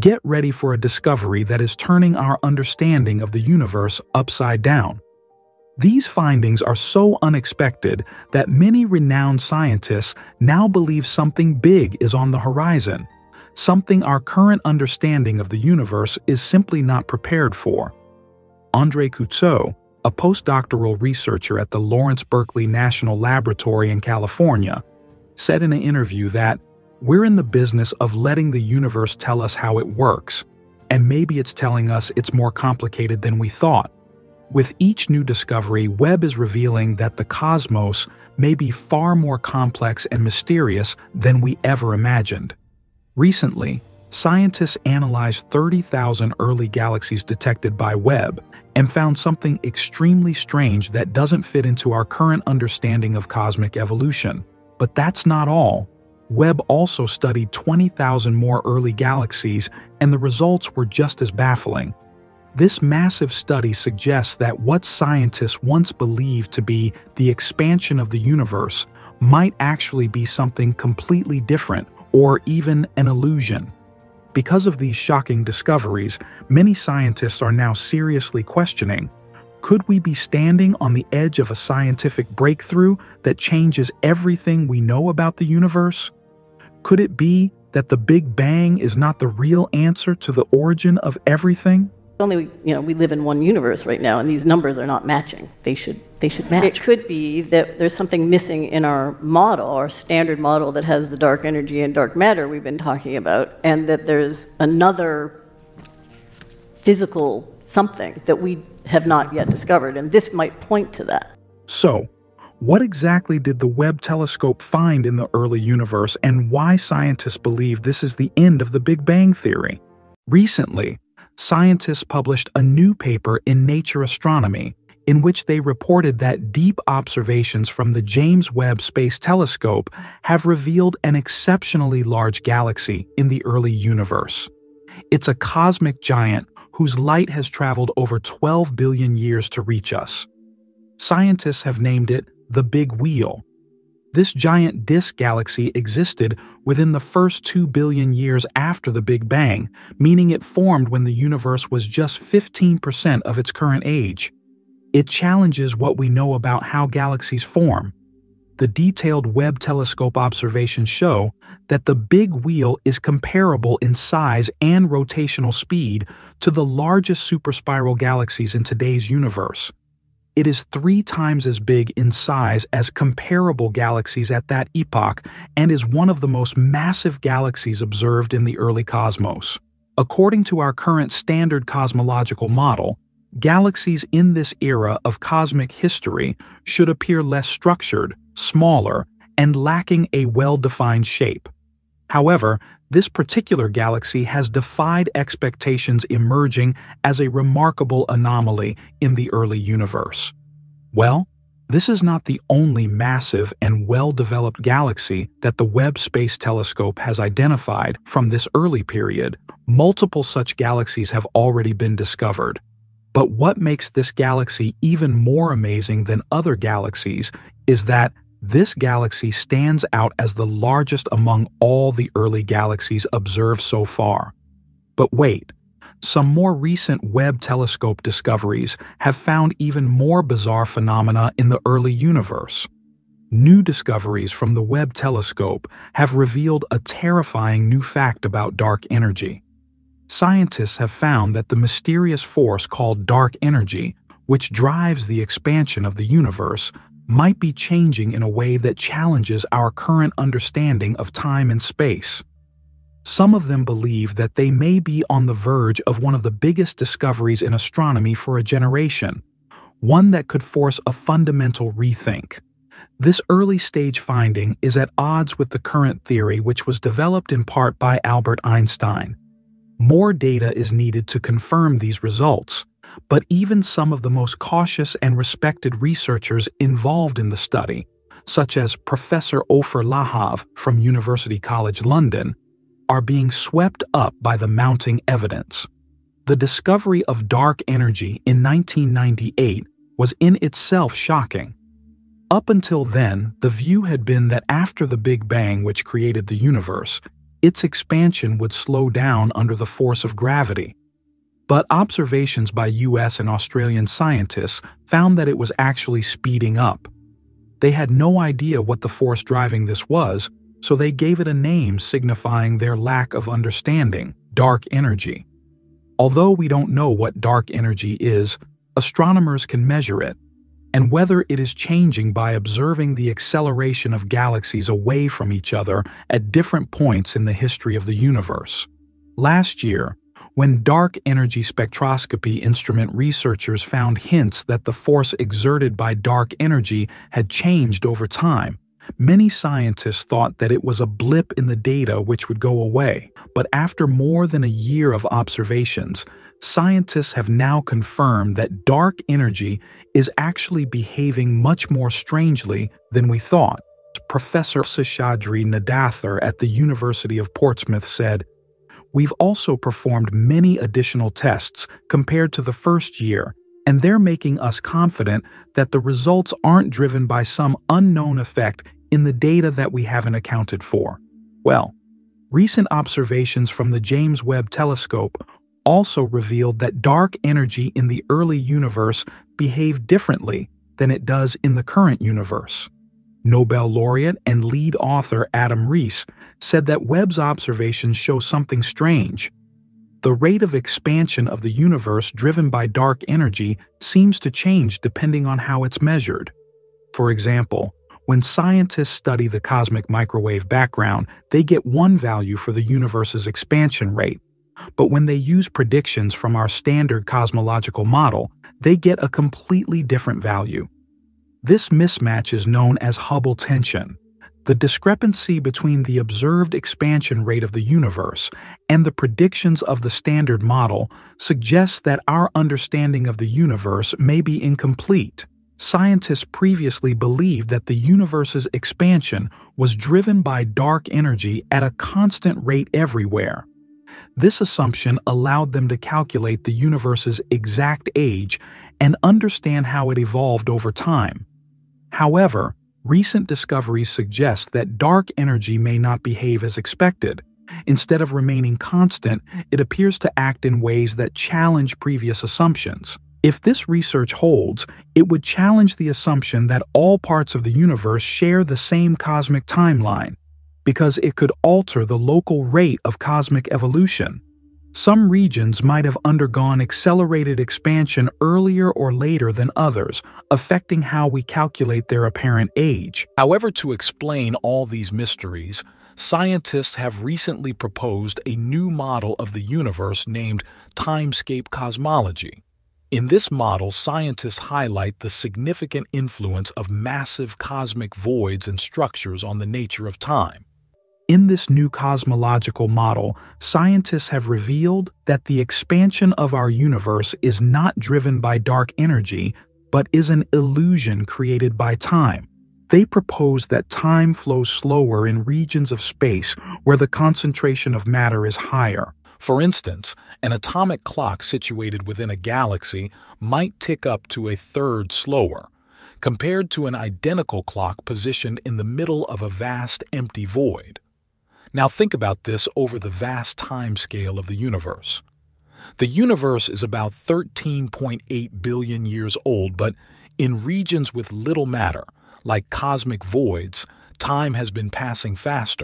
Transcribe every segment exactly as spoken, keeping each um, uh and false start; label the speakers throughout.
Speaker 1: Get ready for a discovery that is turning our understanding of the universe upside down. These findings are so unexpected that many renowned scientists now believe something big is on the horizon, something our current understanding of the universe is simply not prepared for. André Coutceau, a postdoctoral researcher at the Lawrence Berkeley National Laboratory in California, said in an interview that we're in the business of letting the universe tell us how it works, and maybe it's telling us it's more complicated than we thought. With each new discovery, Webb is revealing that the cosmos may be far more complex and mysterious than we ever imagined. Recently, scientists analyzed thirty thousand early galaxies detected by Webb and found something extremely strange that doesn't fit into our current understanding of cosmic evolution. But that's not all. Webb also studied twenty thousand more early galaxies, and the results were just as baffling. This massive study suggests that what scientists once believed to be the expansion of the universe might actually be something completely different, or even an illusion. Because of these shocking discoveries, many scientists are now seriously questioning, could we be standing on the edge of a scientific breakthrough that changes everything we know about the universe? Could it be that the Big Bang is not the real answer to the origin of everything?
Speaker 2: Only, you know, we live in one universe right now, and these numbers are not matching. They should, they should match. It could be that there's something missing in our model, our standard model that has the dark energy and dark matter we've been talking about, and that there's another physical something that we have not yet discovered, and this might point to that.
Speaker 1: So, what exactly did the Webb telescope find in the early universe, and why scientists believe this is the end of the Big Bang theory? Recently, scientists published a new paper in Nature Astronomy in which they reported that deep observations from the James Webb Space Telescope have revealed an exceptionally large galaxy in the early universe. It's a cosmic giant whose light has traveled over twelve billion years to reach us. Scientists have named it the Big Wheel. This giant disk galaxy existed within the first two billion years after the Big Bang, meaning it formed when the universe was just fifteen percent of its current age. It challenges what we know about how galaxies form. The detailed Webb telescope observations show that the Big Wheel is comparable in size and rotational speed to the largest superspiral galaxies in today's universe. It is three times as big in size as comparable galaxies at that epoch and is one of the most massive galaxies observed in the early cosmos. According to our current standard cosmological model, galaxies in this era of cosmic history should appear less structured, smaller, and lacking a well-defined shape. However, this particular galaxy has defied expectations, emerging as a remarkable anomaly in the early universe. Well, this is not the only massive and well-developed galaxy that the Webb Space Telescope has identified from this early period. Multiple such galaxies have already been discovered. But what makes this galaxy even more amazing than other galaxies is that this galaxy stands out as the largest among all the early galaxies observed so far. But wait, some more recent Webb telescope discoveries have found even more bizarre phenomena in the early universe. New discoveries from the Webb telescope have revealed a terrifying new fact about dark energy. Scientists have found that the mysterious force called dark energy, which drives the expansion of the universe, might be changing in a way that challenges our current understanding of time and space. Some of them believe that they may be on the verge of one of the biggest discoveries in astronomy for a generation, one that could force a fundamental rethink. This early-stage finding is at odds with the current theory, which was developed in part by Albert Einstein. More data is needed to confirm these results, but even some of the most cautious and respected researchers involved in the study, such as Professor Ofer Lahav from University College London, are being swept up by the mounting evidence. The discovery of dark energy in nineteen ninety-eight was in itself shocking. Up until then, the view had been that after the Big Bang, which created the universe, its expansion would slow down under the force of gravity. But observations by U S and Australian scientists found that it was actually speeding up. They had no idea what the force driving this was, so they gave it a name signifying their lack of understanding: dark energy. Although we don't know what dark energy is, astronomers can measure it, and whether it is changing by observing the acceleration of galaxies away from each other at different points in the history of the universe. Last year, when dark energy spectroscopy instrument researchers found hints that the force exerted by dark energy had changed over time, many scientists thought that it was a blip in the data which would go away. But after more than a year of observations, scientists have now confirmed that dark energy is actually behaving much more strangely than we thought. Professor Seshadri Nadathar at the University of Portsmouth said, "We've also performed many additional tests compared to the first year, and they're making us confident that the results aren't driven by some unknown effect in the data that we haven't accounted for." Well, recent observations from the James Webb Telescope also revealed that dark energy in the early universe behaved differently than it does in the current universe. Nobel laureate and lead author Adam Rees said that Webb's observations show something strange. The rate of expansion of the universe driven by dark energy seems to change depending on how it's measured. For example, when scientists study the cosmic microwave background, they get one value for the universe's expansion rate. But when they use predictions from our standard cosmological model, they get a completely different value. This mismatch is known as Hubble tension. The discrepancy between the observed expansion rate of the universe and the predictions of the standard model suggests that our understanding of the universe may be incomplete. Scientists previously believed that the universe's expansion was driven by dark energy at a constant rate everywhere. This assumption allowed them to calculate the universe's exact age and understand how it evolved over time. However, recent discoveries suggest that dark energy may not behave as expected. Instead of remaining constant, it appears to act in ways that challenge previous assumptions. If this research holds, it would challenge the assumption that all parts of the universe share the same cosmic timeline, because it could alter the local rate of cosmic evolution. Some regions might have undergone accelerated expansion earlier or later than others, affecting how we calculate their apparent age.
Speaker 3: However, to explain all these mysteries, scientists have recently proposed a new model of the universe named timescape cosmology. In this model, scientists highlight the significant influence of massive cosmic voids and structures on the nature of time.
Speaker 1: In this new cosmological model, scientists have revealed that the expansion of our universe is not driven by dark energy, but is an illusion created by time. They propose that time flows slower in regions of space where the concentration of matter is higher.
Speaker 3: For instance, an atomic clock situated within a galaxy might tick up to a third slower, compared to an identical clock positioned in the middle of a vast empty void. Now think about this over the vast time scale of the universe. The universe is about thirteen point eight billion years old, but in regions with little matter, like cosmic voids, time has been passing faster.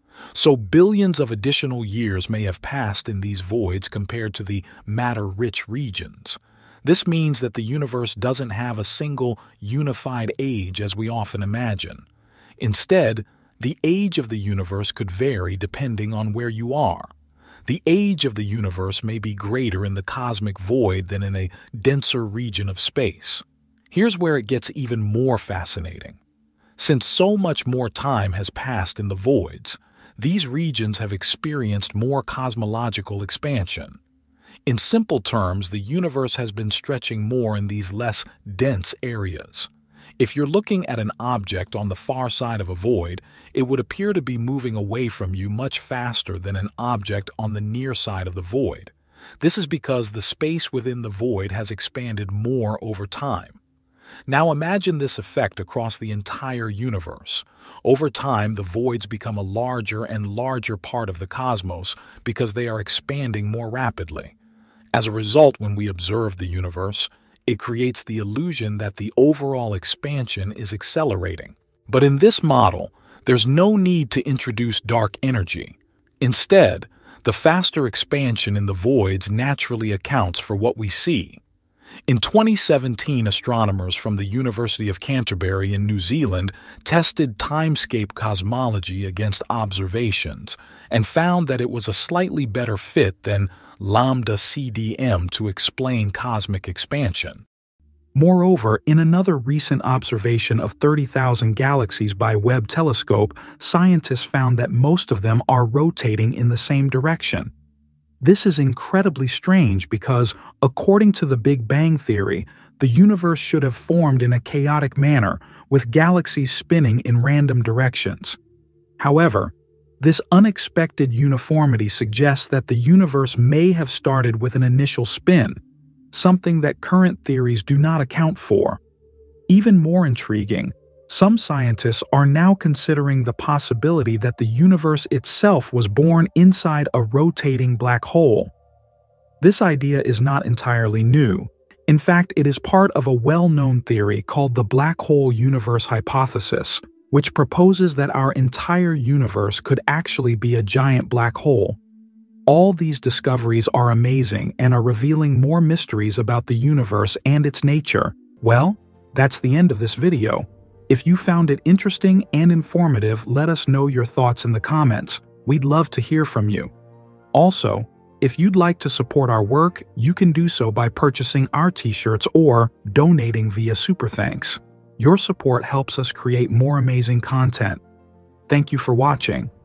Speaker 3: So billions of additional years may have passed in these voids compared to the matter-rich regions. This means that the universe doesn't have a single unified age as we often imagine. Instead, the age of the universe could vary depending on where you are. The age of the universe may be greater in the cosmic void than in a denser region of space. Here's where it gets even more fascinating. Since so much more time has passed in the voids, these regions have experienced more cosmological expansion. In simple terms, the universe has been stretching more in these less dense areas. If you're looking at an object on the far side of a void, it would appear to be moving away from you much faster than an object on the near side of the void. This is because the space within the void has expanded more over time. Now imagine this effect across the entire universe. Over time, the voids become a larger and larger part of the cosmos because they are expanding more rapidly. As a result, when we observe the universe, it creates the illusion that the overall expansion is accelerating. But in this model, there's no need to introduce dark energy. Instead, the faster expansion in the voids naturally accounts for what we see. In twenty seventeen, astronomers from the University of Canterbury in New Zealand tested timescape cosmology against observations and found that it was a slightly better fit than lambda C D M to explain cosmic expansion.
Speaker 1: Moreover, in another recent observation of thirty thousand galaxies by Webb telescope, scientists found that most of them are rotating in the same direction. This is incredibly strange because, according to the Big Bang Theory, the universe should have formed in a chaotic manner, with galaxies spinning in random directions. However, this unexpected uniformity suggests that the universe may have started with an initial spin, something that current theories do not account for. Even more intriguing, some scientists are now considering the possibility that the universe itself was born inside a rotating black hole. This idea is not entirely new. In fact, it is part of a well-known theory called the black hole universe hypothesis, which proposes that our entire universe could actually be a giant black hole. All these discoveries are amazing and are revealing more mysteries about the universe and its nature. Well, that's the end of this video. If you found it interesting and informative, let us know your thoughts in the comments. We'd love to hear from you. Also, if you'd like to support our work, you can do so by purchasing our t-shirts or donating via Super Thanks. Your support helps us create more amazing content. Thank you for watching.